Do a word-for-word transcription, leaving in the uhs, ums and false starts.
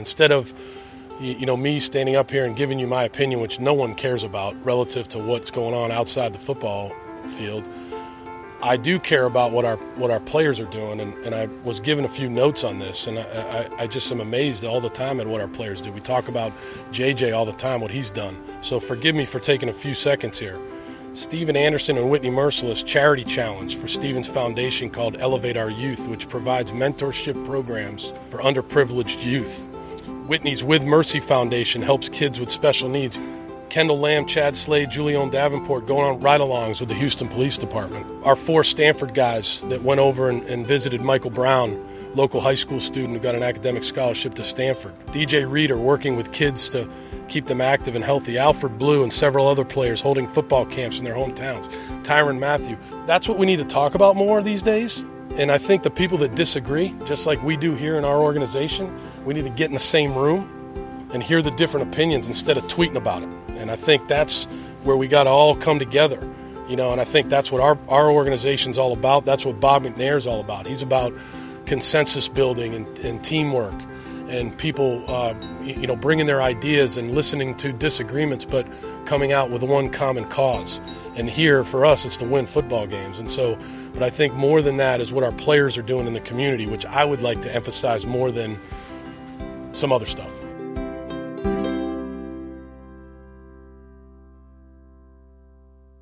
Instead of you know me standing up here and giving you my opinion, which no one cares about relative to what's going on outside the football field, I do care about what our what our players are doing, and, and I was given a few notes on this, and I, I, I just am amazed all the time at what our players do. We talk about J J all the time, what he's done. So forgive me for taking a few seconds here. Stephen Anderson and Whitney Merciless charity challenge for Stephen's foundation called Elevate Our Youth, which provides mentorship programs for underprivileged youth. Whitney's With Mercy Foundation helps kids with special needs. Kendall Lamb, Chad Slade, Julian Davenport going on ride-alongs with the Houston Police Department. Our four Stanford guys that went over and, and visited Michael Brown, local high school student who got an academic scholarship to Stanford. D J Reed are working with kids to keep them active and healthy. Alfred Blue and several other players holding football camps in their hometowns. Tyron Matthew. That's what we need to talk about more these days. And I think the people that disagree, just like we do here in our organization, we need to get in the same room and hear the different opinions instead of tweeting about it. And I think that's where we got to all come together, you know, and I think that's what our, our organization's all about. That's what Bob McNair's all about. He's about consensus building and, and teamwork and people, uh, you know, bringing their ideas and listening to disagreements, but coming out with one common cause. And here, for us, it's to win football games. And so, but I think more than that is what our players are doing in the community, which I would like to emphasize more than some other stuff.